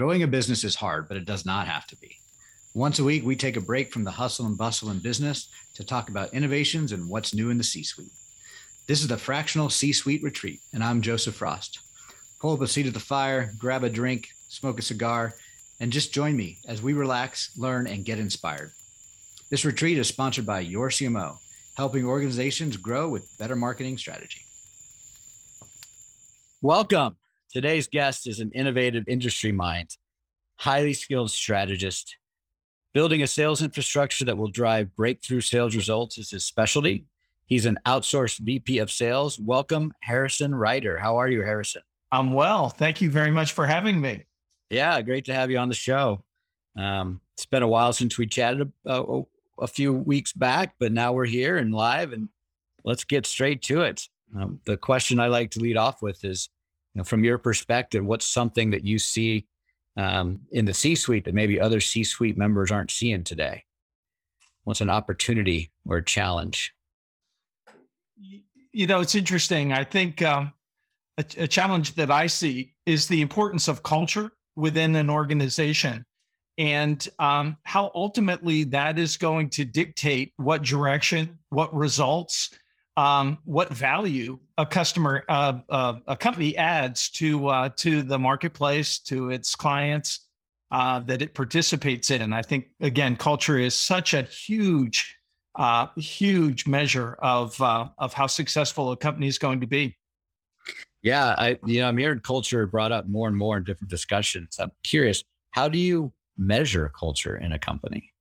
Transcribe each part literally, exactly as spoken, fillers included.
Growing a business is hard, but it does not have to be. Once a week, we take a break from the hustle and bustle in business to talk about innovations and what's new in the C-suite. This is the Fractional C-Suite Retreat, and I'm Joseph Frost. Pull up a seat at the fire, grab a drink, smoke a cigar, and just join me as we relax, learn, and get inspired. This retreat is sponsored by Your C M O, helping organizations grow with better marketing strategy. Welcome. Today's guest is an innovative industry mind, highly skilled strategist. Building a sales infrastructure that will drive breakthrough sales results is his specialty. He's an outsourced V P of sales. Welcome, Harrison Ryder. How are you, Harrison? I'm well. Thank you very much for having me. Yeah, great to have you on the show. Um, it's been a while since we chatted a, a, a few weeks back, but now we're here and live, and let's get straight to it. Um, the question I like to lead off with is, you know, from your perspective, what's something that you see um, in the C-suite that maybe other C-suite members aren't seeing today? What's an opportunity or a challenge? You know, it's interesting. I think um, a, a challenge that I see is the importance of culture within an organization, and um, how ultimately that is going to dictate what direction, what results, um, what value a customer, uh, uh, a company adds to uh, to the marketplace, to its clients uh, that it participates in. And I think, again, culture is such a huge, uh, huge measure of uh, of how successful a company is going to be. Yeah, I you know I'm hearing culture brought up more and more in different discussions. I'm curious, how do you measure culture in a company?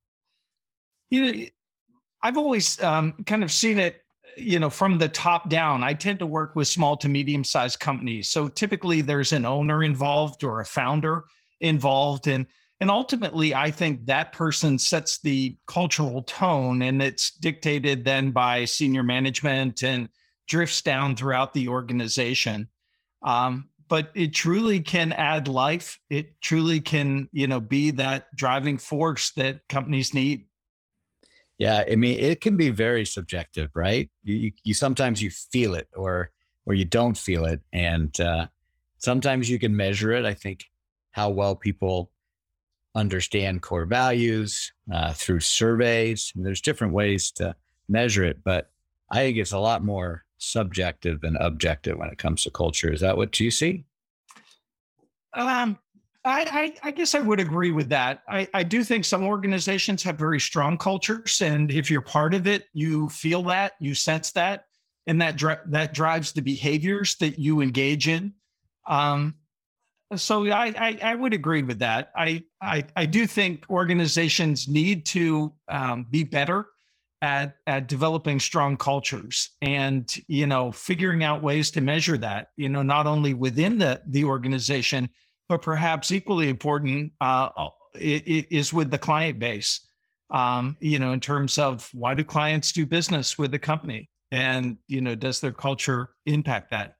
You know, I've always um, kind of seen it, you know, from the top down. I tend to work with small to medium-sized companies. So typically there's an owner involved or a founder involved. And, and ultimately, I think that person sets the cultural tone, and it's dictated then by senior management and drifts down throughout the organization. Um, but it truly can add life. It truly can, you know, be that driving force that companies need. Yeah, I mean, it can be very subjective, right? You, you, you sometimes you feel it, or or you don't feel it, and uh, sometimes you can measure it. I think how well people understand core values uh, through surveys. And there's different ways to measure it, but I think it's a lot more subjective than objective when it comes to culture. Is that what you see? Um, I, I, I guess I would agree with that. I, I do think some organizations have very strong cultures, and if you're part of it, you feel that, you sense that, and that dri- that drives the behaviors that you engage in. Um, so I, I I would agree with that. I I I do think organizations need to um, be better at at developing strong cultures, and you know, figuring out ways to measure that. You know, not only within the the organization, but perhaps equally important uh, it, it is with the client base. Um, you know, in terms of, why do clients do business with the company, and you know, does their culture impact that?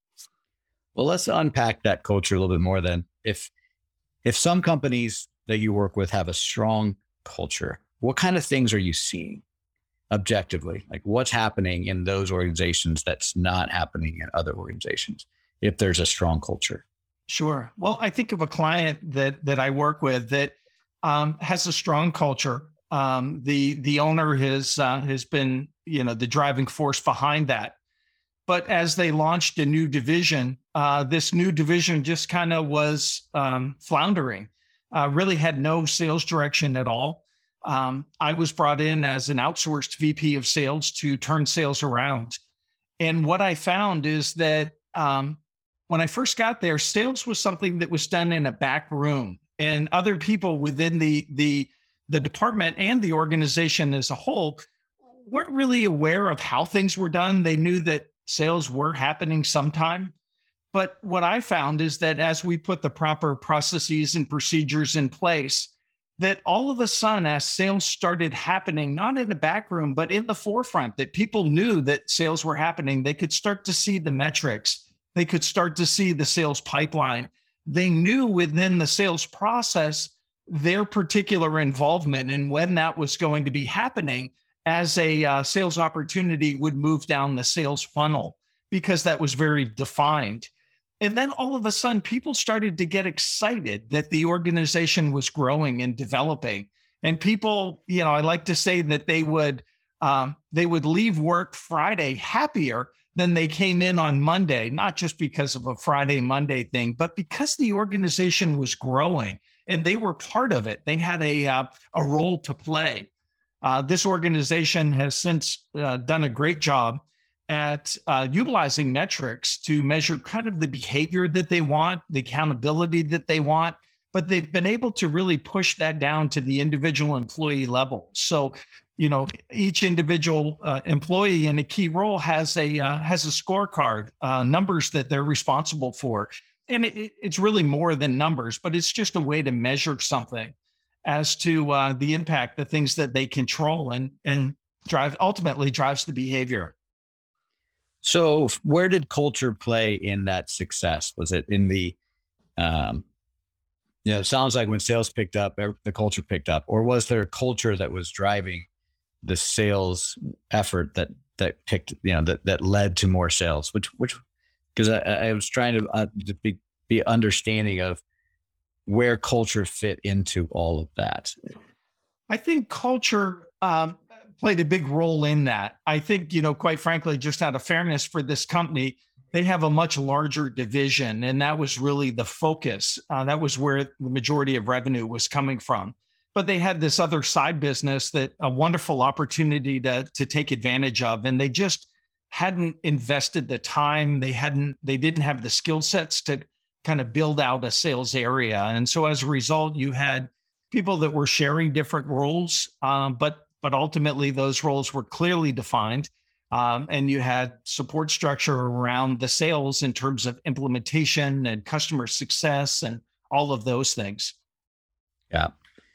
Well, let's unpack that culture a little bit more then. If if some companies that you work with have a strong culture, what kind of things are you seeing objectively? Like, what's happening in those organizations that's not happening in other organizations if there's a strong culture? Sure. Well, I think of a client that that I work with that um, has a strong culture. Um, the the owner has uh, has been, you know, the driving force behind that. But as they launched a new division, uh, this new division just kind of was um, floundering. Uh, really had no sales direction at all. Um, I was brought in as an outsourced V P of sales to turn sales around. And what I found is that um, when I first got there, sales was something that was done in a back room, and other people within the the the department and the organization as a whole weren't really aware of how things were done. They knew that sales were happening sometime. But what I found is that as we put the proper processes and procedures in place, that all of a sudden, as sales started happening, not in the back room, but in the forefront, that people knew that sales were happening, they could start to see the metrics. They could start to see the sales pipeline. They knew within the sales process their particular involvement and when that was going to be happening as a uh, sales opportunity would move down the sales funnel, because that was very defined. And then all of a sudden, people started to get excited that the organization was growing and developing. And people, you know, I like to say that they would um, they would leave work Friday happier than they came in on Monday, not just because of a Friday, Monday thing, but because the organization was growing and they were part of it. They had a uh, a role to play. Uh, this organization has since uh, done a great job at uh, utilizing metrics to measure kind of the behavior that they want, the accountability that they want, but they've been able to really push that down to the individual employee level. So, you know, each individual uh, employee in a key role has a uh, has a scorecard, uh, numbers that they're responsible for, and it, it's really more than numbers, but it's just a way to measure something as to uh, the impact, the things that they control, and and drive ultimately drives the behavior. So where did culture play in that success? Was it in the, um, you know, it sounds like when sales picked up, ev- the culture picked up, or was there a culture that was driving the sales effort that, that picked, you know, that, that led to more sales, which, which, because I, I was trying to, uh, to be, be understanding of where culture fit into all of that. I think culture um, played a big role in that. I think, you know, quite frankly, just out of fairness for this company, they have a much larger division, and that was really the focus. Uh, that was where the majority of revenue was coming from. But they had this other side business that a wonderful opportunity to to take advantage of, and they just hadn't invested the time. They hadn't. They didn't have the skill sets to kind of build out a sales area, and so as a result, you had people that were sharing different roles, um, but but ultimately those roles were clearly defined. Um, and you had support structure around the sales in terms of implementation and customer success and all of those things. Yeah.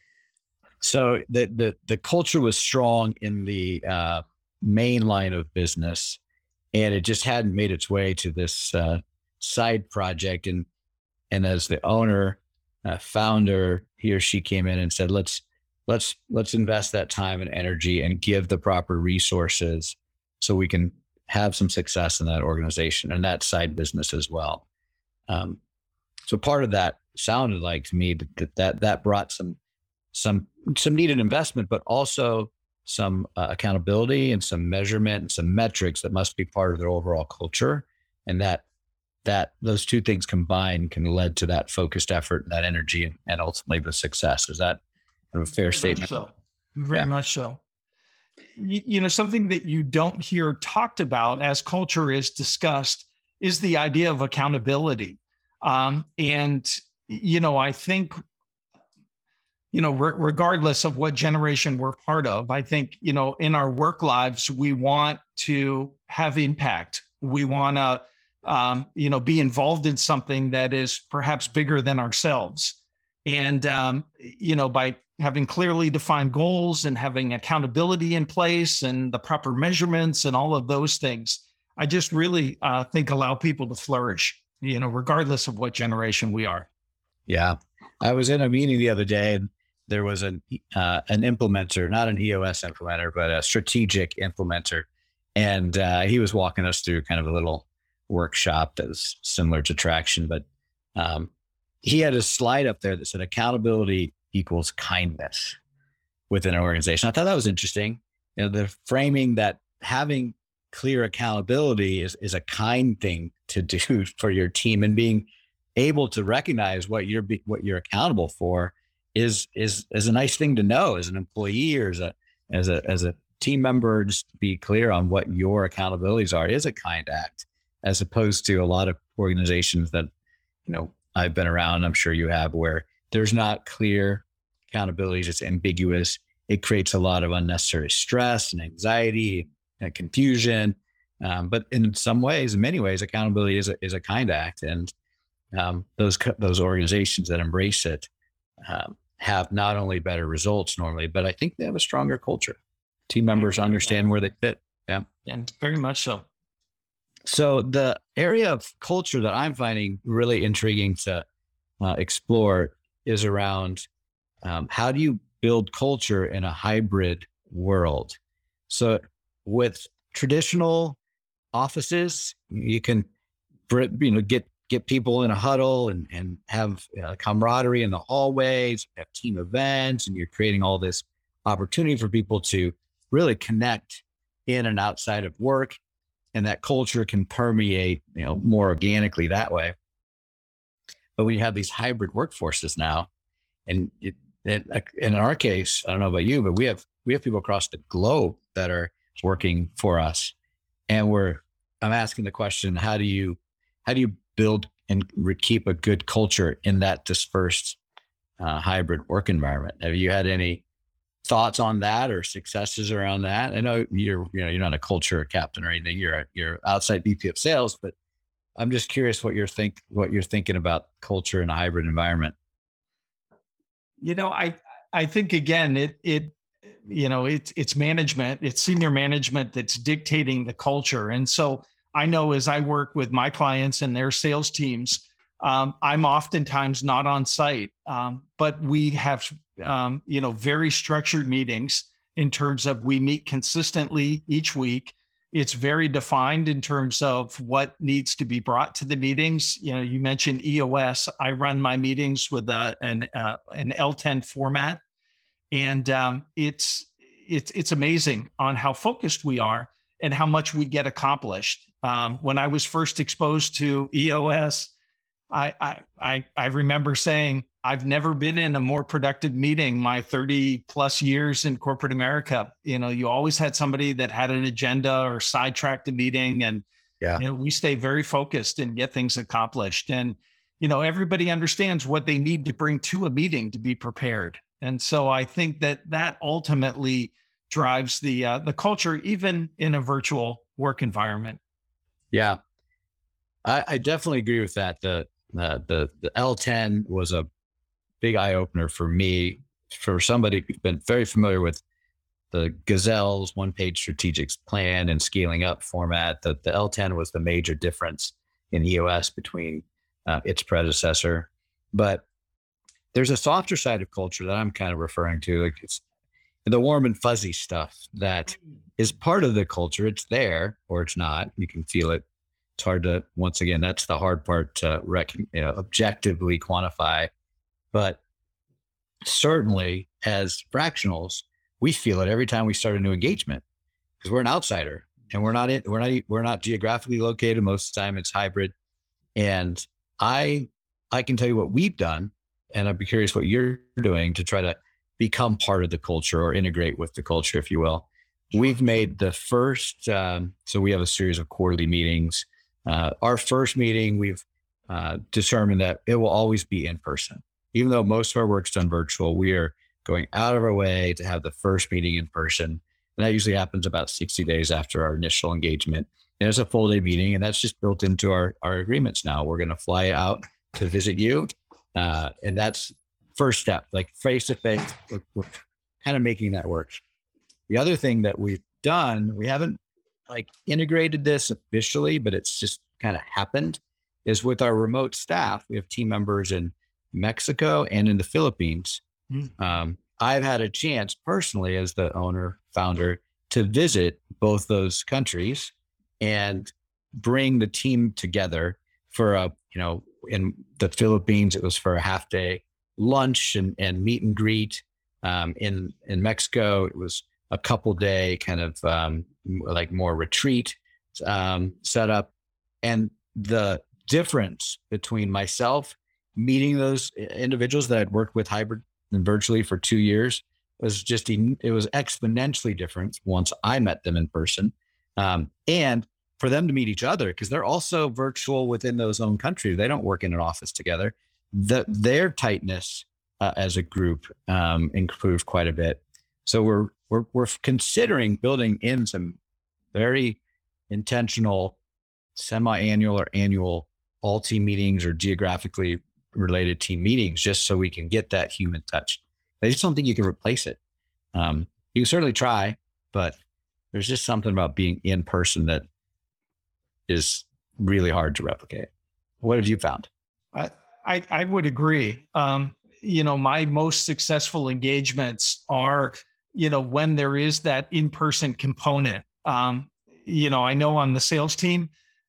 So the the the culture was strong in the uh, main line of business, and it just hadn't made its way to this uh, side project. And and as the owner, uh, founder, he or she came in and said, "Let's let's let's invest that time and energy and give the proper resources so we can have some success in that organization and that side business as well." Um, so part of that sounded like to me that that that brought some some some needed investment, but also some uh, accountability and some measurement and some metrics that must be part of their overall culture, and that that those two things combined can lead to that focused effort, that energy, and, and ultimately the success. Is that a fair Very statement? much so. Very Yeah. much so. You, you know, something that you don't hear talked about as culture is discussed is the idea of accountability. Um, and, you know, I think, you know, re- regardless of what generation we're part of, I think, you know, in our work lives, we want to have impact. We want to, um, you know, be involved in something that is perhaps bigger than ourselves. And, um, you know, by having clearly defined goals and having accountability in place and the proper measurements and all of those things, I just really uh, think allow people to flourish, you know, regardless of what generation we are. Yeah. I was in a meeting the other day, and there was an uh, an implementer, not an E O S implementer, but a strategic implementer. And uh, he was walking us through kind of a little workshop that was similar to Traction, but um, he had a slide up there that said accountability equals kindness within an organization. I thought that was interesting. You know, the framing that having clear accountability is, is a kind thing to do for your team, and being able to recognize what you're be, what you're accountable for is is is a nice thing to know as an employee or as a as a as a team member. Just be clear on what your accountabilities are is a kind act, as opposed to a lot of organizations that, you know, I've been around, I'm sure you have, where there's not clear accountabilities, it's ambiguous. It creates a lot of unnecessary stress and anxiety and confusion. Um, but in some ways, in many ways, accountability is a, is a kind act. And um, those those organizations that embrace it um, have not only better results normally, but I think they have a stronger culture. Team members understand where they fit. Yeah. And very much so. So the area of culture that I'm finding really intriguing to uh, explore is around um, how do you build culture in a hybrid world? So with traditional offices, you can, you know, get get people in a huddle and, and have uh, camaraderie in the hallways, have team events, and you're creating all this opportunity for people to really connect in and outside of work. And that culture can permeate, you know, more organically that way. But we have these hybrid workforces now, and it, it, in our case, I don't know about you, but we have we have people across the globe that are working for us, and we're. I'm asking the question: How do you how do you build and re- keep a good culture in that dispersed uh, hybrid work environment? Have you had any thoughts on that or successes around that? I know you're you know you're not a culture captain or anything. You're a, you're outside V P of sales, but I'm just curious what you're think what you're thinking about culture in a hybrid environment. You know, I I think again, it it you know it's it's management, it's senior management that's dictating the culture. And so I know as I work with my clients and their sales teams, um, I'm oftentimes not on site, um, but we have um, you know very structured meetings in terms of we meet consistently each week. It's very defined in terms of what needs to be brought to the meetings. You know, you mentioned E O S. I run my meetings with a, an uh, an L ten format, and um, it's it's it's amazing on how focused we are and how much we get accomplished. Um, when I was first exposed to E O S, I, I I I remember saying, I've never been in a more productive meeting, my thirty plus years in corporate America. You know, you always had somebody that had an agenda or sidetracked the meeting. And, Yeah. you know, we stay very focused and get things accomplished. And, you know, everybody understands what they need to bring to a meeting to be prepared. And so I think that that ultimately drives the, uh, the culture, even in a virtual work environment. Yeah, I, I definitely agree with that. The, uh, the, the L ten was a big eye opener for me, for somebody who's been very familiar with the Gazelle's one page strategic plan and scaling up format. The, the L ten was the major difference in E O S between uh, its predecessor. But there's a softer side of culture that I'm kind of referring to, like it's the warm and fuzzy stuff that is part of the culture. It's there or it's not. You can feel it. It's hard to, once again, that's the hard part to rec- you know, objectively quantify. But certainly as fractionals, we feel it every time we start a new engagement because we're an outsider and we're not in, we're not we're not geographically located. Most of the time it's hybrid. And I I can tell you what we've done, and I'd be curious what you're doing to try to become part of the culture or integrate with the culture, if you will. We've made the first, um, so we have a series of quarterly meetings. Uh, our first meeting, we've uh, determined that it will always be in person. Even though most of our work's done virtual, we are going out of our way to have the first meeting in person. And that usually happens about sixty days after our initial engagement. And it's a full day meeting, and that's just built into our, our agreements now. We're going to fly out to visit you. Uh, and that's first step, like face to face, we're kind of making that work. The other thing that we've done, we haven't like integrated this officially, but it's just kind of happened, is with our remote staff. We have team members in Mexico and in the Philippines. Mm. Um, I've had a chance personally as the owner, founder, to visit both those countries and bring the team together for a, you know, in the Philippines, it was for a half day lunch and, and meet and greet. Um, in, in Mexico, it was a couple day kind of um, like more retreat um, setup. And the difference between myself meeting those individuals that I'd worked with hybrid and virtually for two years was just, it was exponentially different once I met them in person. Um, and for them to meet each other, because they're also virtual within those own countries. They don't work in an office together. The, their tightness uh, as a group um, improved quite a bit. So we're, we're, we're considering building in some very intentional semi-annual or annual all team meetings or geographically related team meetings, just so we can get that human touch. I just don't think you can replace it. Um, you can certainly try, but there's just something about being in person that is really hard to replicate. What have you found? I, I, I would agree. Um, you know, my most successful engagements are, you know, when there is that in-person component. Um, you know, I know on the sales team,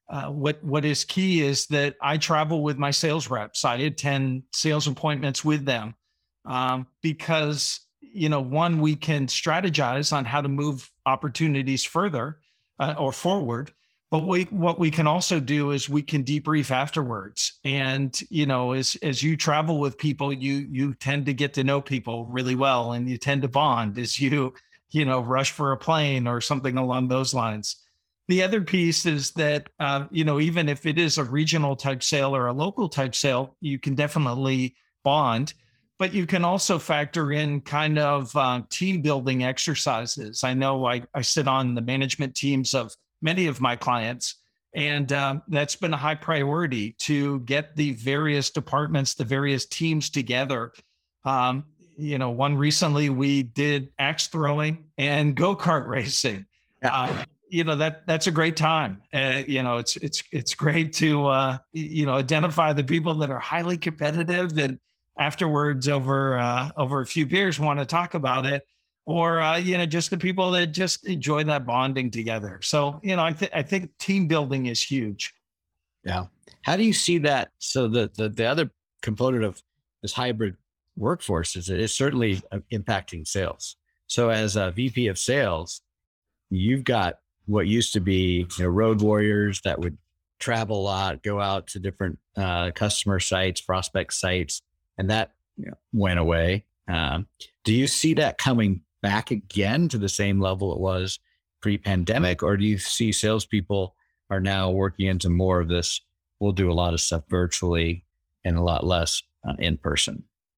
uh, what what is key is that I travel with my sales reps. I attend sales appointments with them um, because you know, one, we can strategize on how to move opportunities further uh, or forward. But we, what we can also do is we can debrief afterwards. And you know, as as you travel with people, you you tend to get to know people really well, and you tend to bond as you you know rush for a plane or something along those lines. The other piece is that uh, you know even if it is a regional type sale or a local type sale, you can definitely bond. But you can also factor in kind of uh, team building exercises. I know I, I sit on the management teams of many of my clients, and um, that's been a high priority to get the various departments, the various teams together. Um, you know, one recently we did axe throwing and go-kart racing. Yeah. Uh, you know, that that's a great time. Uh, you know, it's it's it's great to uh, you know identify the people that are highly competitive and afterwards over uh, over a few beers want to talk about it, or uh, you know just the people that just enjoy that bonding together. So you know I think I think team building is huge. Yeah. How do you see that? So the the, the other component of this hybrid workforce is it is certainly uh, impacting sales. So as a V P of sales, you've got what used to be you know, road warriors that would travel a lot, go out to different uh, customer sites, prospect sites, and that you know, went away. Um, do you see that coming back again to the same level it was pre-pandemic, or do you see salespeople are now working into more of this? We'll do a lot of stuff virtually and a lot less uh, in person.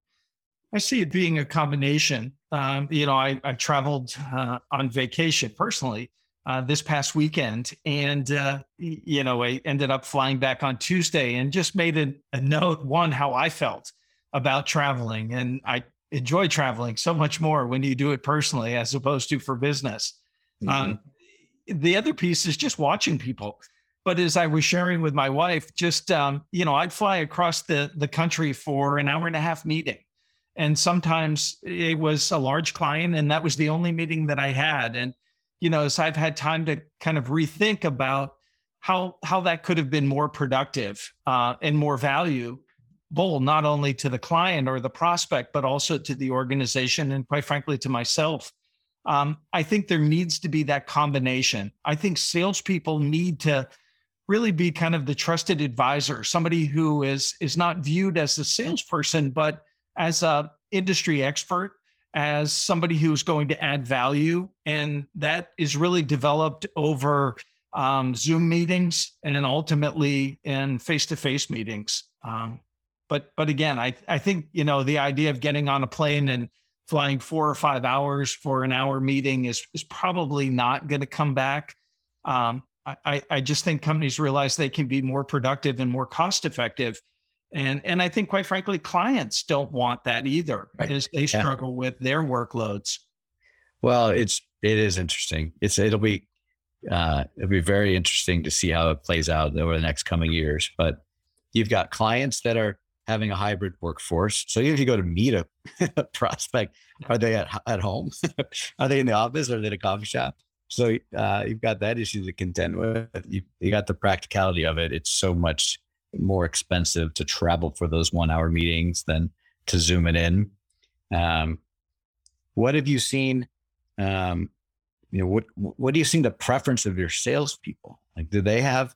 I see it being a combination. Um, you know, I, I traveled uh, on vacation personally uh, this past weekend, and uh, you know, I ended up flying back on Tuesday, and just made a, a note one how I felt about traveling, and I enjoy traveling so much more when you do it personally as opposed to for business. Mm-hmm. Um, the other piece is just watching people. But as I was sharing with my wife, just um, you know, I'd fly across the the country for an hour and a half meeting. And sometimes it was a large client, and that was the only meeting that I had. And, you know, as I've had time to kind of rethink about how how that could have been more productive uh, and more valuable, not only to the client or the prospect, but also to the organization and quite frankly, to myself. Um, I think there needs to be that combination. I think salespeople need to really be kind of the trusted advisor, somebody who is is not viewed as a salesperson, but as a industry expert, as somebody who's going to add value. And that is really developed over um, Zoom meetings and then ultimately in face-to-face meetings. Um, but but again, I, I think, you know, the idea of getting on a plane and flying four or five hours for an hour meeting is, is probably not going to come back. Um, I, I just think companies realize they can be more productive and more cost-effective. And and I think, quite frankly, clients don't want that either, right, as they struggle yeah. with their workloads. Well, it's it is interesting. It's it'll be uh, it'll be very interesting to see how it plays out over the next coming years. But you've got clients that are having a hybrid workforce. So if you go to meet a, a prospect, are they at at home? Are they in the office? Or are they at a coffee shop? So uh, you've got that issue to contend with. You, you got the practicality of it. It's so much more expensive to travel for those one hour meetings than to zoom it in. Um, what have you seen? Um, you know, what, what do you see the preference of your salespeople? Like, do they have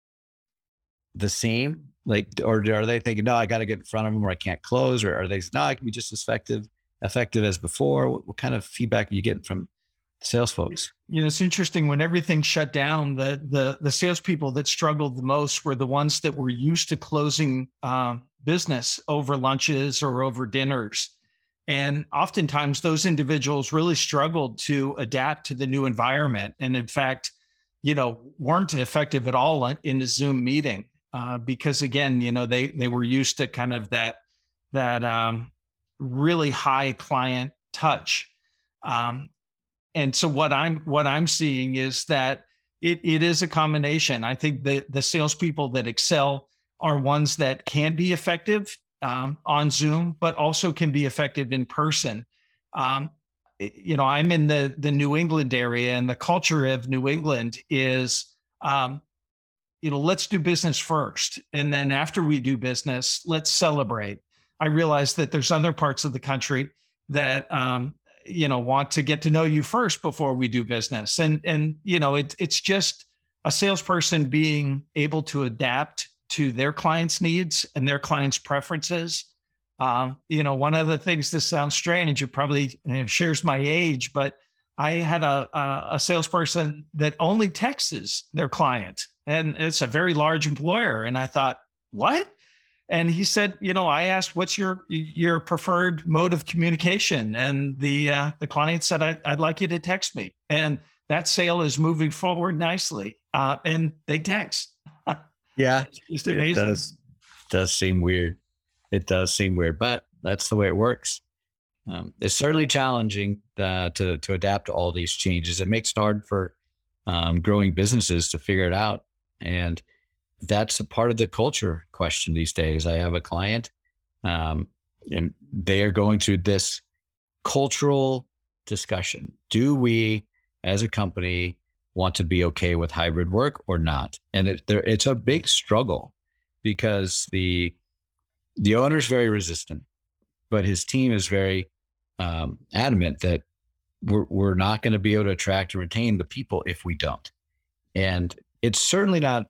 the same, like, or are they thinking, no, I got to get in front of them or I can't close, or are they, no, I can be just as effective, effective as before? What, what kind of feedback are you getting from sales folks? You know, it's interesting, when everything shut down, the the the salespeople that struggled the most were the ones that were used to closing um, business over lunches or over dinners. And oftentimes those individuals really struggled to adapt to the new environment. And in fact, you know, weren't effective at all in the Zoom meeting uh, because again, you know, they they were used to kind of that that um, really high client touch. Um, And so what I'm what I'm seeing is that it it is a combination. I think the the salespeople that excel are ones that can be effective um, on Zoom, but also can be effective in person. Um, you know, I'm in the the New England area, and the culture of New England is um, you know, let's do business first. And then after we do business, let's celebrate. I realized that there's other parts of the country that, um, you know, want to get to know you first before we do business. And, and, you know, it, it's just a salesperson being able to adapt to their clients' needs and their clients' preferences. Um, you know, one of the things, this sounds strange, it probably you know, shares my age, but I had a, a, a salesperson that only texts their client, and it's a very large employer. And I thought, what? And he said, you know, I asked, what's your your preferred mode of communication? And the uh, the client said, I, I'd like you to text me. And that sale is moving forward nicely. Uh, and they text. Yeah, It's it amazing. does, does seem weird. It does seem weird, but that's the way it works. Um, it's certainly challenging uh, to to adapt to all these changes. It makes it hard for um, growing businesses to figure it out, and that's a part of the culture question these days. I have a client, um, and they are going through this cultural discussion. Do we, as a company, want to be okay with hybrid work or not? And it, there, it's a big struggle because the the owner is very resistant, but his team is very um, adamant that we're we're not going to be able to attract and retain the people if we don't. And it's certainly not.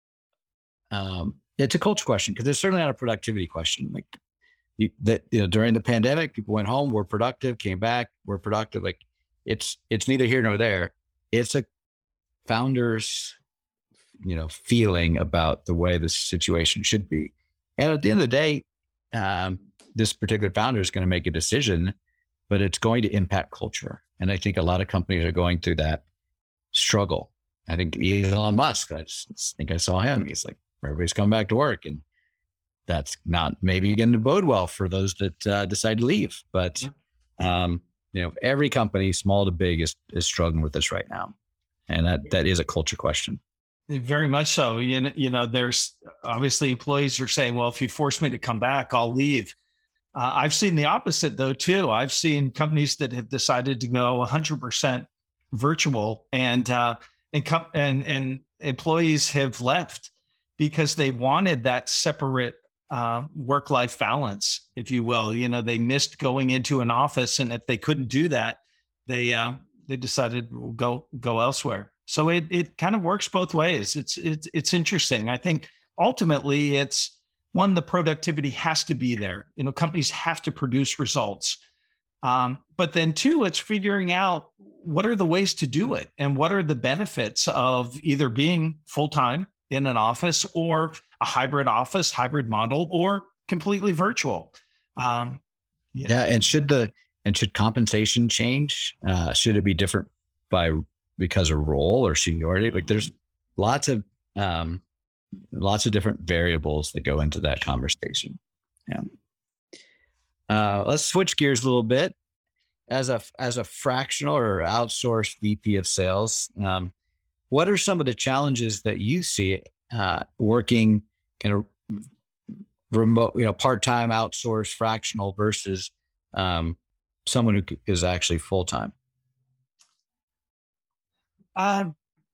Um, it's a culture question because it's certainly not a productivity question. Like you, that, you know, during the pandemic, people went home, were productive, came back, were productive. Like it's it's neither here nor there. It's a founder's, you know, feeling about the way the situation should be. And at the end of the day, um, this particular founder is going to make a decision, but it's going to impact culture. And I think a lot of companies are going through that struggle. I think Elon Musk, I just think I saw him. He's like, everybody's coming back to work. And that's not maybe going to bode well for those that uh, decide to leave. But, um, you know, every company, small to big, is is struggling with this right now. And that that is a culture question. Very much so. You know, you know, there's obviously employees are saying, well, if you force me to come back, I'll leave. Uh, I've seen the opposite though, too. I've seen companies that have decided to go one hundred percent virtual, and, uh, and, com- and, and employees have left because they wanted that separate uh, work-life balance, if you will. You know, they missed going into an office, and if they couldn't do that, they, uh, they decided we'll go, go elsewhere. So it it kind of works both ways. It's it's it's interesting. I think ultimately it's one, the productivity has to be there. You know, companies have to produce results. Um, but then two, it's figuring out what are the ways to do it and what are the benefits of either being full-time in an office or a hybrid office, hybrid model, or completely virtual. Um, yeah. yeah. And should the and should compensation change? Uh, should it be different by because of role or seniority? Like there's lots of, um, lots of different variables that go into that conversation. Yeah. Uh, let's switch gears a little bit. As a, as a fractional or outsourced V P of sales, um, what are some of the challenges that you see, uh, working kind of remote, you know, part-time outsourced fractional versus, um, someone who is actually full-time? Uh,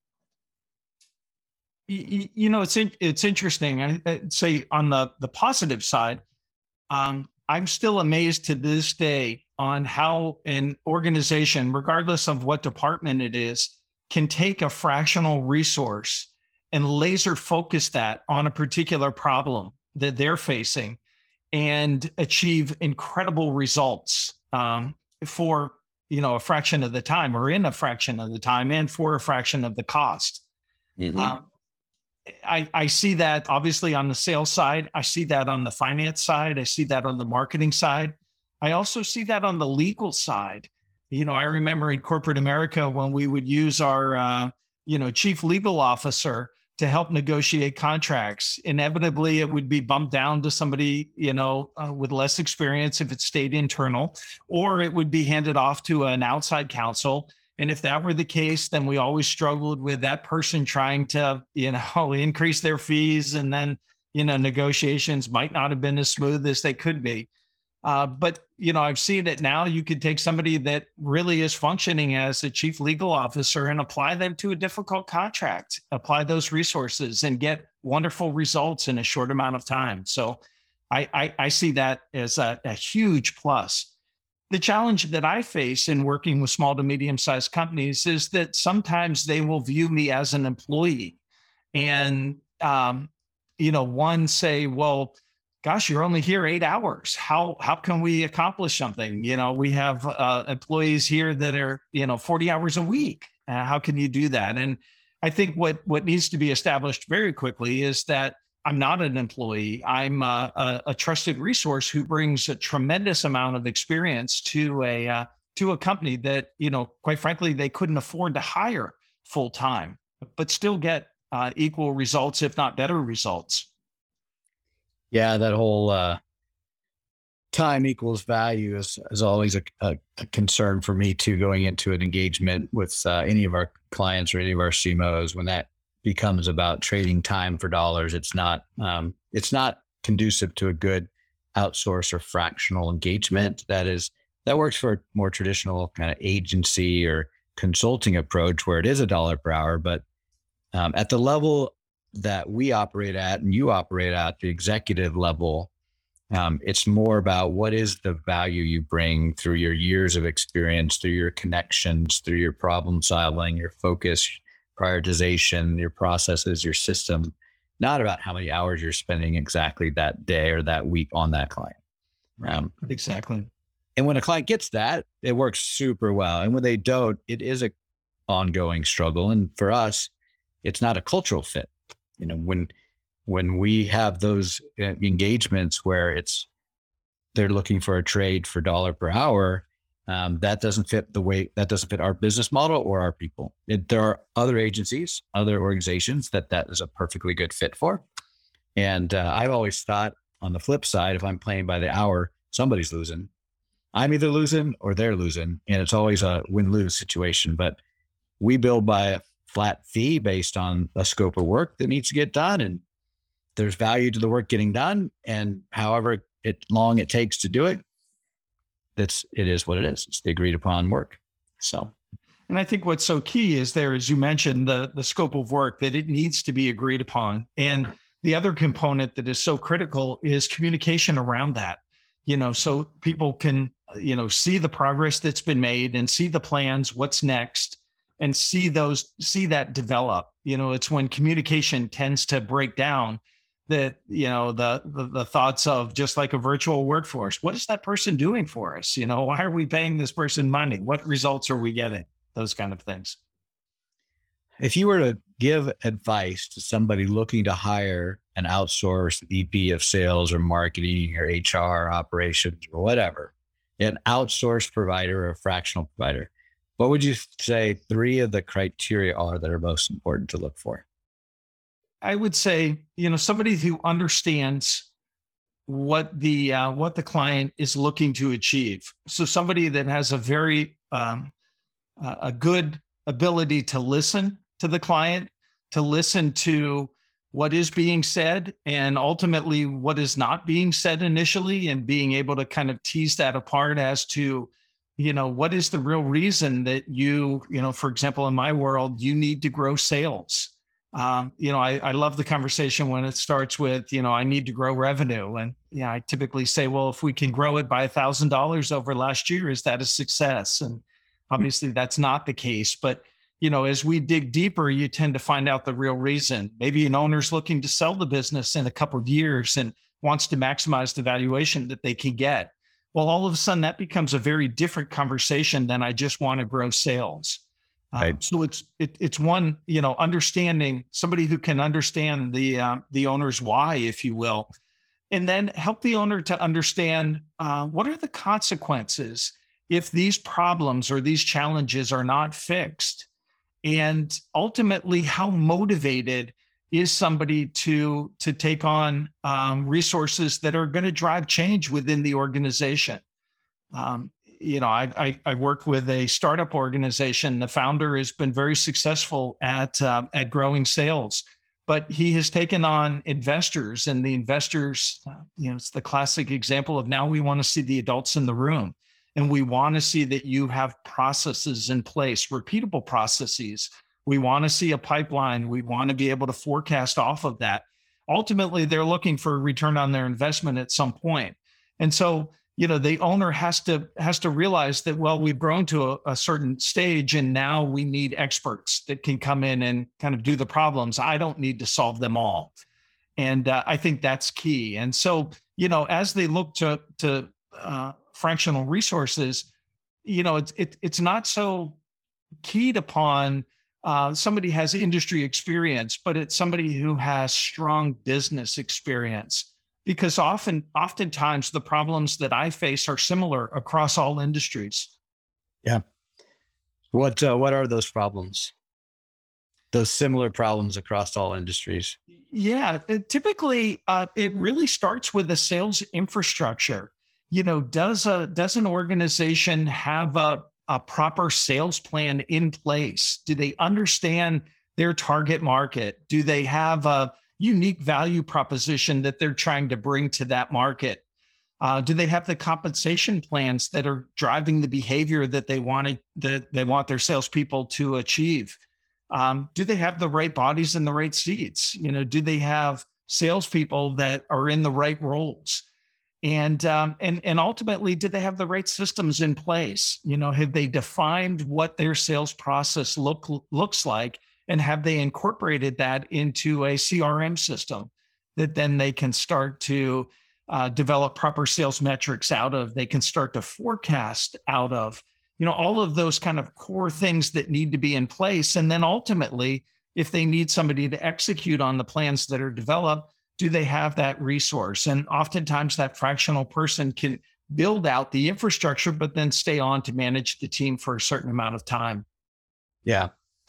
you, you know, it's in, it's interesting. I, I'd say on the the positive side, um, I'm still amazed to this day on how an organization, regardless of what department it is, can take a fractional resource and laser focus that on a particular problem that they're facing and achieve incredible results um, for you know, a fraction of the time or in a fraction of the time and for a fraction of the cost. Mm-hmm. Um, I, I see that obviously on the sales side. I see that on the finance side. I see that on the marketing side. I also see that on the legal side. You know, I remember in corporate America when we would use our, uh, you know, chief legal officer to help negotiate contracts. Inevitably, it would be bumped down to somebody, you know, uh, with less experience if it stayed internal, or it would be handed off to an outside counsel. And if that were the case, then we always struggled with that person trying to, you know, increase their fees. And then, you know, negotiations might not have been as smooth as they could be. Uh, but you know, I've seen it now. You could take somebody that really is functioning as a chief legal officer and apply them to a difficult contract, apply those resources and get wonderful results in a short amount of time. So I, I, I see that as a, a huge plus. The challenge that I face in working with small to medium sized companies is that sometimes they will view me as an employee and, um, you know, one say, well, gosh, you're only here eight hours. How how can we accomplish something? You know, we have uh, employees here that are, you know, forty hours a week. Uh, how can you do that? And I think what what needs to be established very quickly is that I'm not an employee. I'm a, a, a trusted resource who brings a tremendous amount of experience to a uh, to a company that, you know, quite frankly, they couldn't afford to hire full time, but still get uh, equal results, if not better results. Yeah, that whole uh, time equals value is, is always a, a, a concern for me too, going into an engagement with uh, any of our clients or any of our C M Os. When that becomes about trading time for dollars, it's not um, it's not conducive to a good outsource or fractional engagement. That is that works for a more traditional kind of agency or consulting approach where it is a dollar per hour, but um, at the level that we operate at and you operate at, the executive level, um, it's more about what is the value you bring through your years of experience, through your connections, through your problem solving, your focus, prioritization, your processes, your system, not about how many hours you're spending exactly that day or that week on that client. Um, Exactly. and when a client gets that, it works super well. And when they don't, it is a ongoing struggle. And for us, it's not a cultural fit. You know, when when we have those uh, engagements where it's they're looking for a trade for dollar per hour, um, that doesn't fit the way that doesn't fit our business model or our people. It, there are other agencies, other organizations that that is a perfectly good fit for. And uh, I've always thought on the flip side, if I'm playing by the hour, somebody's losing. I'm either losing or they're losing, and it's always a win-lose situation. But we build by a flat fee based on a scope of work that needs to get done, and there's value to the work getting done, and however it long it takes to do it, that's it is what it is. It's the agreed upon work. So, and I think what's so key is there, as you mentioned, the the scope of work, that it needs to be agreed upon. And the other component that is so critical is communication around that. You know, so people can, you know, see the progress that's been made and see the plans, what's next, and see those, see that develop. You know, it's when communication tends to break down that, you know, the, the the thoughts of just like a virtual workforce. What is that person doing for us? You know, why are we paying this person money? What results are we getting? Those kind of things. if you were to give advice to somebody looking to hire an outsourced V P of sales or marketing or H R operations or whatever, an outsourced provider or a fractional provider, what would you say three of the criteria are that are most important to look for? I would say, you know, somebody who understands what the uh, what the client is looking to achieve. So somebody that has a very um, uh, a good ability to listen to the client, to listen to what is being said, and ultimately what is not being said initially, and being able to kind of tease that apart as to, you know, what is the real reason that you, you know, for example, in my world, you need to grow sales. Um, you know, I, I love the conversation when it starts with, you know, I need to grow revenue. And yeah, I typically say, well, if we can grow it by a thousand dollars over last year, is that a success? And obviously that's not the case. But, you know, as we dig deeper, you tend to find out the real reason. Maybe an owner's looking to sell the business in a couple of years and wants to maximize the valuation that they can get. Well, all of a sudden that becomes a very different conversation than I just want to grow sales. Right. Um, so it's it, it's one, you know, understanding somebody who can understand the uh, the owner's why, if you will, and then help the owner to understand uh, what are the consequences if these problems or these challenges are not fixed, and ultimately how motivated is somebody to to take on um, resources that are going to drive change within the organization. Um, you know, I, I, I work with a startup organization. The founder has been very successful at, uh, at growing sales, but he has taken on investors, and the investors, uh, you know, it's the classic example of now we want to see the adults in the room, and we want to see that you have processes in place, repeatable processes. We want to see a pipeline. We want to be able to forecast off of that. Ultimately, they're looking for a return on their investment at some point. And so, you know, the owner has to has to realize that, well, we've grown to a, a certain stage, and now we need experts that can come in and kind of do the problems. I don't need to solve them all. And uh, I think that's key. And so, you know, as they look to to uh, fractional resources, you know, it's it, it's not so keyed upon uh, somebody has industry experience, but it's somebody who has strong business experience. Because often, oftentimes the problems that I face are similar across all industries. Yeah. What uh, what are those problems? Those similar problems across all industries? Yeah, it- typically uh, it really starts with the sales infrastructure. You know, does a does an organization have a a proper sales plan in place? Do they understand their target market? Do they have a unique value proposition that they're trying to bring to that market? Uh, do they have the compensation plans that are driving the behavior that they want to, that they want their salespeople to achieve? Um, do they have the right bodies in the right seats? You know, do they have salespeople that are in the right roles? And um, and and ultimately, do they have the right systems in place? You know, have they defined what their sales process look looks like? And have they incorporated that into a C R M system that then they can start to uh, develop proper sales metrics out of? They can start to forecast out of, you know, all of those kind of core things that need to be in place. And then ultimately, if they need somebody to execute on the plans that are developed, do they have that resource? And oftentimes that fractional person can build out the infrastructure, but then stay on to manage the team for a certain amount of time. Yeah.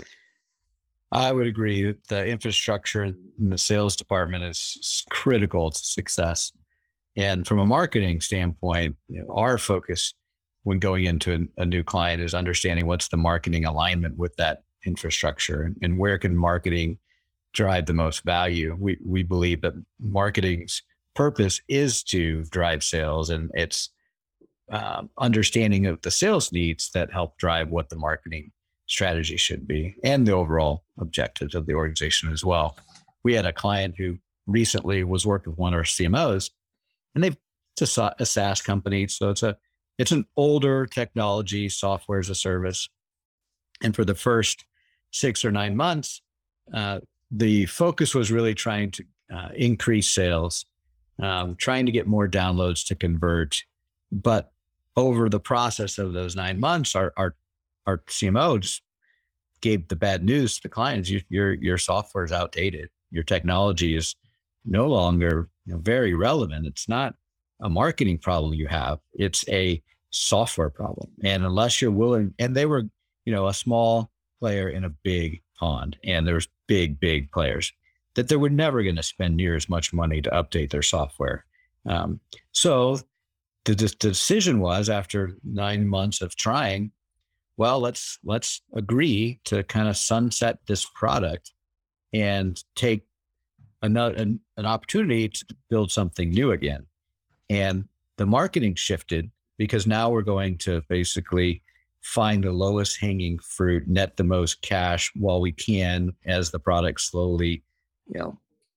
I would agree that the infrastructure in the sales department is critical to success. And from a marketing standpoint, you know, our focus when going into a, a new client is understanding what's the marketing alignment with that infrastructure, and, and where can marketing drive the most value. We we believe that marketing's purpose is to drive sales, and it's uh, understanding of the sales needs that help drive what the marketing strategy should be, and the overall objectives of the organization as well. We had a client who recently was working with one of our C M Os, and they've it's a, a SaaS company, so it's a it's an older technology, software as a service. And for the first six or nine months, uh, the focus was really trying to uh, increase sales, um, trying to get more downloads to convert. But over the process of those nine months, our our our C M O just gave the bad news to the clients. You, your your software is outdated. Your technology is no longer, you know, very relevant. It's not a marketing problem you have. It's a software problem. And unless you're willing, and they were, you know, a small player in a big pond, and there's big, big players that they were never going to spend near as much money to update their software. Um, so the, the decision was, after nine months of trying, well, let's let's agree to kind of sunset this product and take another an, an opportunity to build something new again. And the marketing shifted, because now we're going to basically find the lowest hanging fruit, net the most cash while we can, as the product slowly, you know,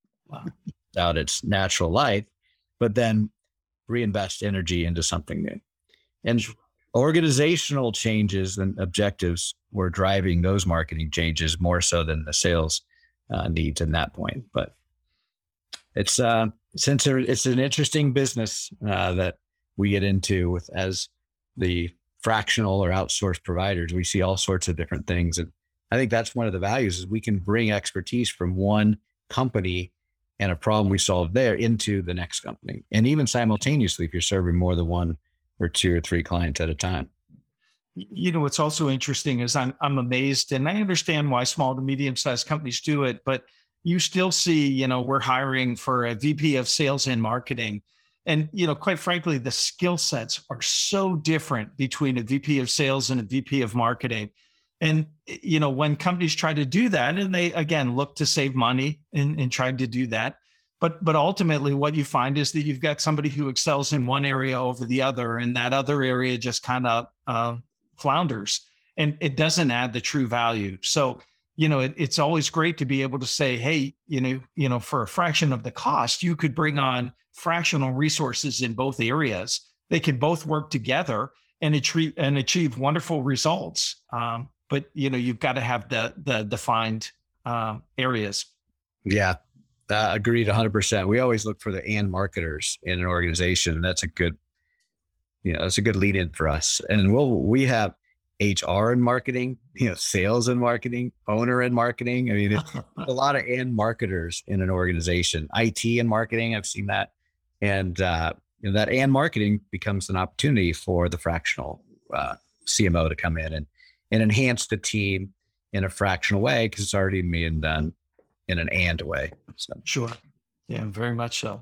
out its natural life, but then reinvest energy into something new. And organizational changes and objectives were driving those marketing changes more so than the sales uh, needs in that point. But it's uh, since it's an interesting business uh, that we get into with as the fractional or outsourced providers. We see all sorts of different things, and I think that's one of the values, is we can bring expertise from one company and a problem we solve there into the next company, and even simultaneously if you're serving more than one or two or three clients at a time. You know, what's also interesting is I'm I'm amazed, and I understand why small to medium-sized companies do it, but you still see, you know, we're hiring for a V P of sales and marketing. And, you know, quite frankly, the skill sets are so different between a V P of sales and a V P of marketing. And, you know, when companies try to do that, and they, again, look to save money in, in trying to do that. But, but ultimately what you find is that you've got somebody who excels in one area over the other, and that other area just kind of uh, flounders, and it doesn't add the true value. So, you know, it, it's always great to be able to say, hey, you know, you know, for a fraction of the cost, you could bring on fractional resources in both areas. They could both work together and achieve and achieve wonderful results. Um, but you know, you've got to have the the defined uh, areas. Yeah, uh, agreed, one hundred percent. We always look for the and marketers in an organization. That's a good, you know, that's a good lead in for us. And we'll we have H R and marketing, you know, sales and marketing, owner and marketing. I mean, it's a lot of and marketers in an organization. I T and marketing, I've seen that, and uh, you know, that and marketing becomes an opportunity for the fractional uh, C M O to come in and and enhance the team in a fractional way, because it's already being done in an and way. So Sure. Yeah, very much so.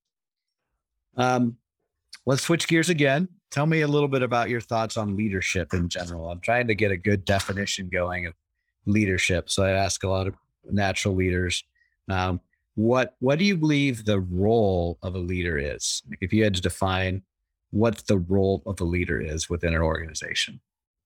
Um, let's switch gears again. Tell me a little bit about your thoughts on leadership in general. I'm trying to get a good definition going of leadership. So I ask a lot of natural leaders, um, what what do you believe the role of a leader is? If you had to define what the role of a leader is within an organization.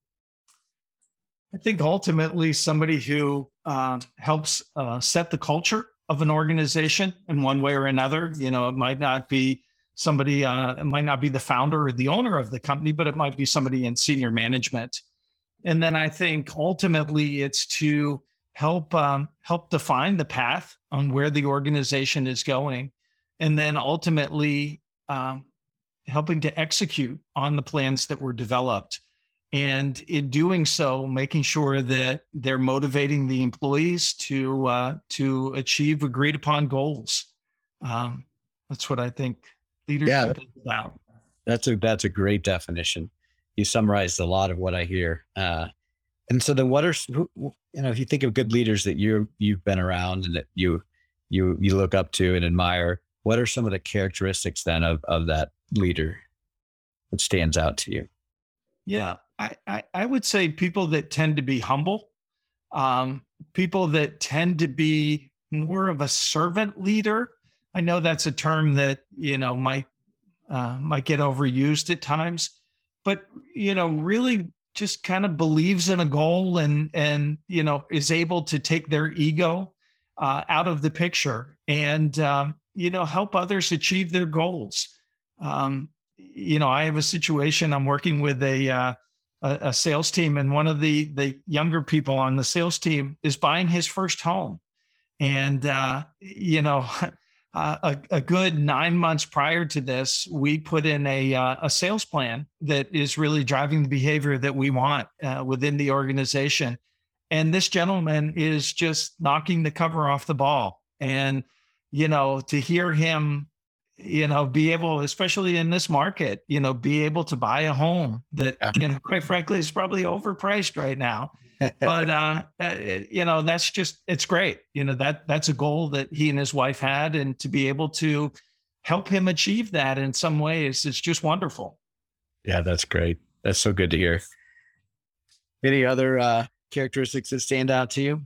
I think ultimately somebody who uh, helps uh, set the culture of an organization in one way or another. You know, it might not be somebody, uh, it might not be the founder or the owner of the company, but it might be somebody in senior management. And then I think ultimately it's to help um, help define the path on where the organization is going, and then ultimately um, helping to execute on the plans that were developed. And in doing so, making sure that they're motivating the employees to uh, to achieve agreed upon goals. Um, that's what I think leadership Yeah, is about. that's a that's a great definition. You summarized a lot of what I hear. Uh, and so then, what are who, you know? If you think of good leaders that you you've been around and that you you you look up to and admire, what are some of the characteristics then of of that leader that stands out to you? Yeah, I, I, I would say people that tend to be humble, um, people that tend to be more of a servant leader. I know that's a term that, you know, might uh, might get overused at times, but you know, really just kind of believes in a goal, and and you know, is able to take their ego uh, out of the picture, and um, you know, help others achieve their goals. Um, you know, I have a situation. I'm working with a uh, a, a sales team, and one of the the younger people on the sales team is buying his first home, and uh, you know, uh, a, a good nine months prior to this, we put in a uh, a sales plan that is really driving the behavior that we want uh, within the organization. And this gentleman is just knocking the cover off the ball, and you know, to hear him, you know, be able, especially in this market, you know, be able to buy a home that, you know, quite frankly, is probably overpriced right now. But, uh, uh, you know, that's just, it's great. You know, that that's a goal that he and his wife had. And to be able to help him achieve that in some ways, it's just wonderful. Yeah, that's great. That's so good to hear. Any other uh, characteristics that stand out to you?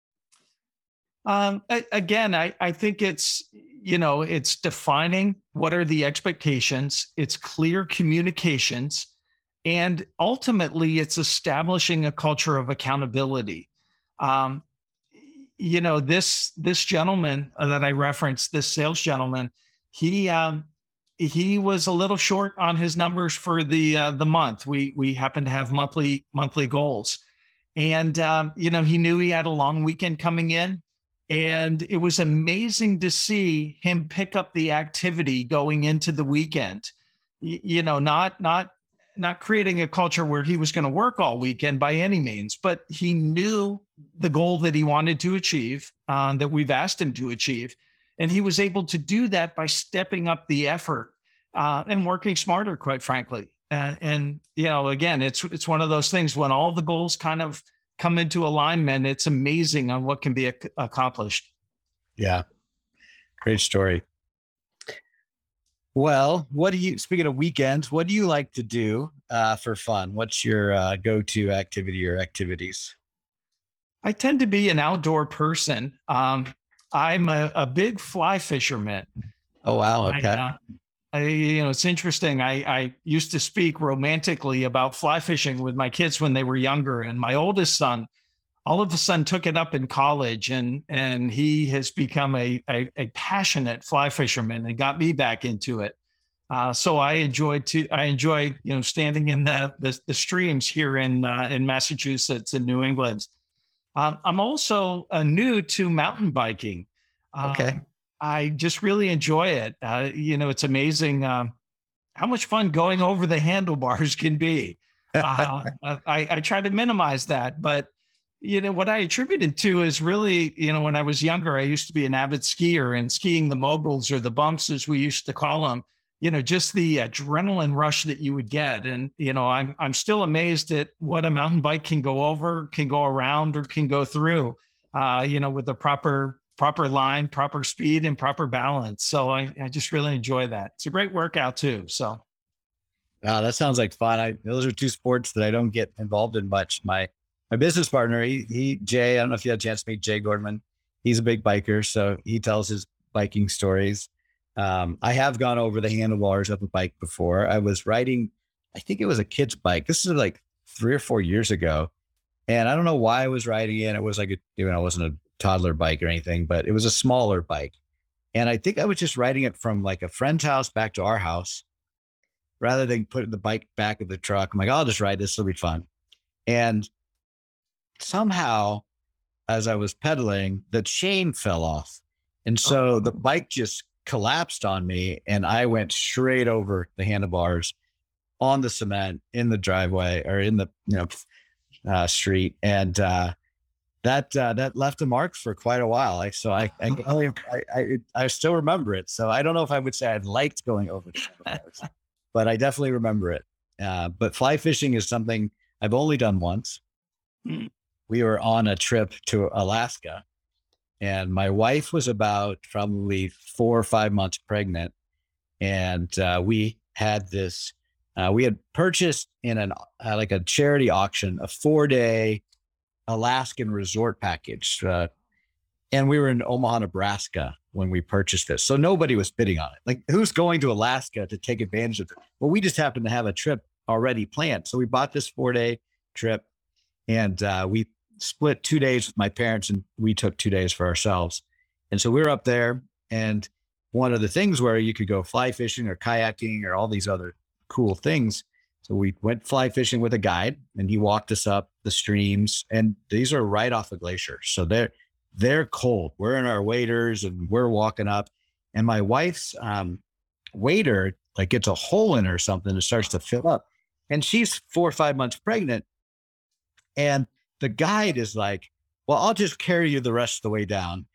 Um, a- again, I, I think it's, you know, it's defining what are the expectations, it's clear communications, and ultimately it's establishing a culture of accountability. Um, you know, this, this gentleman that I referenced, this sales gentleman, he, um, he was a little short on his numbers for the, uh, the month. We, we happen to have monthly, monthly goals. And, um, you know, he knew he had a long weekend coming in. And it was amazing to see him pick up the activity going into the weekend. Y- You know, not not not creating a culture where he was going to work all weekend by any means, but he knew the goal that he wanted to achieve, uh, that we've asked him to achieve, and he was able to do that by stepping up the effort uh, and working smarter, quite frankly. Uh, and you know, again, it's it's one of those things when all the goals kind of come into alignment, it's amazing on what can be ac- accomplished. Yeah, great story. Well, what do you, speaking of weekends, what do you like to do uh, for fun? What's your uh, go-to activity or activities? I tend to be an outdoor person. Um, I'm a, a big fly fisherman. Oh, Uh, wow. I, Okay. uh, I, you know, it's interesting. I, I used to speak romantically about fly fishing with my kids when they were younger, and my oldest son all of a sudden took it up in college, and and he has become a a, a passionate fly fisherman and got me back into it. Uh, so I enjoy to I enjoy you know standing in the the, the streams here in uh, in Massachusetts and New England. Um, I'm also uh, new to mountain biking. Okay. Um, I just really enjoy it. Uh, you know, it's amazing um, how much fun going over the handlebars can be. Uh, I, I try to minimize that, but you know what I attributed to is really, you know, when I was younger, I used to be an avid skier, and skiing the moguls or the bumps, as we used to call them. You know, just the adrenaline rush that you would get, and you know, I'm I'm still amazed at what a mountain bike can go over, can go around, or can go through. Uh, you know, with the proper proper line, proper speed, and proper balance. So I, I just really enjoy that. It's a great workout too. So Wow, that sounds like fun. I, those are two sports that I don't get involved in much. My my business partner, he, he Jay, I don't know if you had a chance to meet Jay Gordman. He's a big biker, so he tells his biking stories. Um, I have gone over the handlebars of a bike before. I was riding, I think it was a kid's bike. This is like three or four years ago, and I don't know why I was riding it. It was like a, you know, it wasn't a toddler bike or anything, but it was a smaller bike, and I think I was just riding it from like a friend's house back to our house rather than putting the bike back of the truck. I'm like, I'll just ride this. It'll be fun. And somehow, as I was pedaling, the chain fell off. And so oh, the bike just collapsed on me, and I went straight over the handlebars on the cement in the driveway or in the, you know, uh, street. And, uh, that, uh, that left a mark for quite a while. I, so I, I, I, I, I still remember it. So I don't know if I would say I liked going over the handlebars, but I definitely remember it. Uh, but fly fishing is something I've only done once. mm, We were on a trip to Alaska, and my wife was about probably four or five months pregnant. And uh, we had this, uh, we had purchased in an, uh, like a charity auction, a four day Alaskan resort package. Uh, and we were in Omaha, Nebraska when we purchased this. So nobody was bidding on it. Like, who's going to Alaska to take advantage of it? Well, we just happened to have a trip already planned. So we bought this four day trip, and uh, we split two days with my parents, and we took two days for ourselves. And so we were up there, and one of the things where you could go fly fishing or kayaking or all these other cool things. So we went fly fishing with a guide, and he walked us up the streams, and these are right off a glacier. So they're, they're cold. We're in our waders and we're walking up, and my wife's um, wader like gets a hole in her or something and starts to fill up, and she's four or five months pregnant. And the guide is like, well, I'll just carry you the rest of the way down.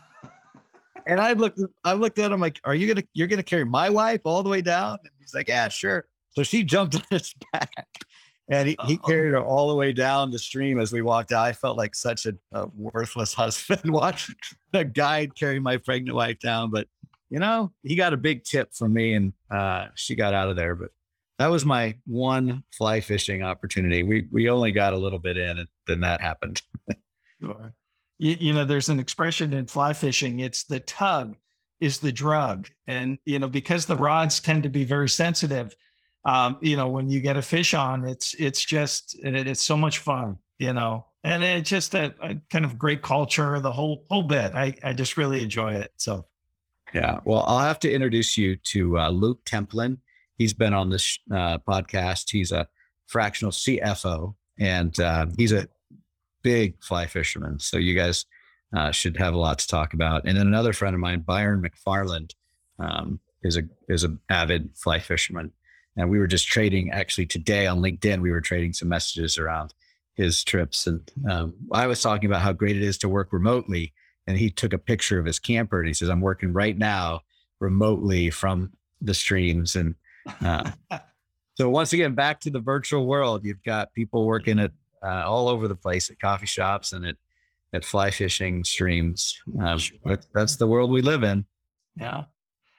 And I looked, I looked at him like, are you going to, you're going to carry my wife all the way down? And he's like, yeah, sure. So she jumped on his back, and he, he carried her all the way down the stream as we walked out. I felt like such a, a worthless husband watching the guide carry my pregnant wife down. But, you know, he got a big tip from me, and uh, she got out of there. But that was my one fly fishing opportunity. We we only got a little bit in, and then that happened. sure. You, you know, there's an expression in fly fishing. It's the tug is the drug. And, you know, because the rods tend to be very sensitive, um, you know, when you get a fish on, it's, it's just, it, it's so much fun, you know, and it's just a, a kind of great culture, the whole, whole bit. I, I just really enjoy it. So. Yeah. Well, I'll have to introduce you to uh, Luke Templin. He's been on this uh, podcast. He's a fractional C F O, and uh, he's a big fly fisherman. So you guys uh, should have a lot to talk about. And then another friend of mine, Byron McFarland, um, is a is an avid fly fisherman. And we were just trading actually today on LinkedIn. We were trading some messages around his trips. And um, I was talking about how great it is to work remotely. And he took a picture of his camper, and he says, I'm working right now remotely from the streams. And uh, so once again, back to the virtual world, you've got people working at uh, all over the place at coffee shops and at, at fly fishing streams. Um, that's the world we live in. Yeah.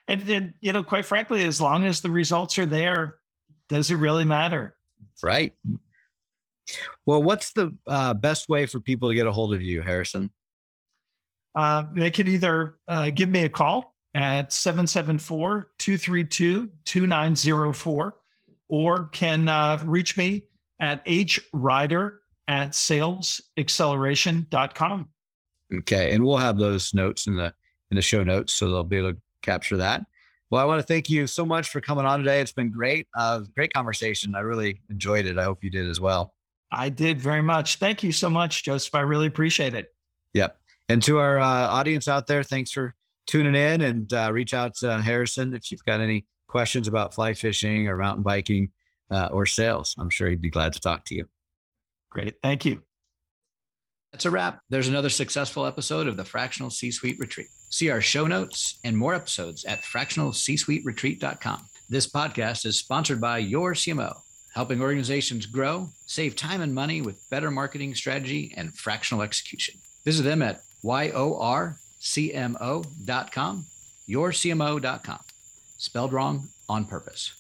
And then, you know, quite frankly, as long as the results are there, does it really matter? Right. Well, what's the uh, best way for people to get a hold of you, Harrison? Uh, they can either uh, give me a call at seven seven four, two three two, two nine zero four, or can uh, reach me at hrider at sales acceleration dot com. Okay. And we'll have those notes in the in the show notes, so they'll be able to capture that. Well, I want to thank you so much for coming on today. It's been great. Uh, great conversation. I really enjoyed it. I hope you did as well. I did very much. Thank you so much, Joseph. I really appreciate it. Yep. And to our uh, audience out there, thanks for tuning in, and uh, reach out to Harrison if you've got any questions about fly fishing or mountain biking uh, or sales. I'm sure he'd be glad to talk to you. Great. Thank you. That's a wrap. There's another successful episode of the Fractional C-Suite Retreat. See our show notes and more episodes at fractional c suite retreat dot com. This podcast is sponsored by Your C M O, helping organizations grow, save time and money with better marketing strategy and fractional execution. Visit them at Y O R C M O dot com, your C M O dot com. Spelled wrong on purpose.